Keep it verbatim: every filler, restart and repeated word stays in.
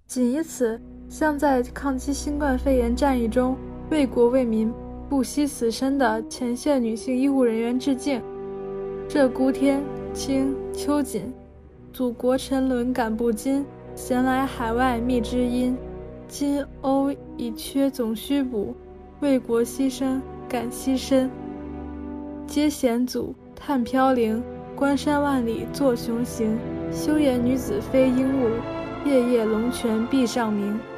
仅以此向在抗击新冠肺炎战役中为国为民不惜死身的前线女性医护人员致敬。鹧鸪天，清秋瑾。祖国沉沦感不禁，闲来海外觅知音。今欧已缺总须补，为国牺牲感牺牲。接险阻，叹飘零，关山万里作雄行。休言女子非鹦鹉，夜夜龙泉壁上鸣。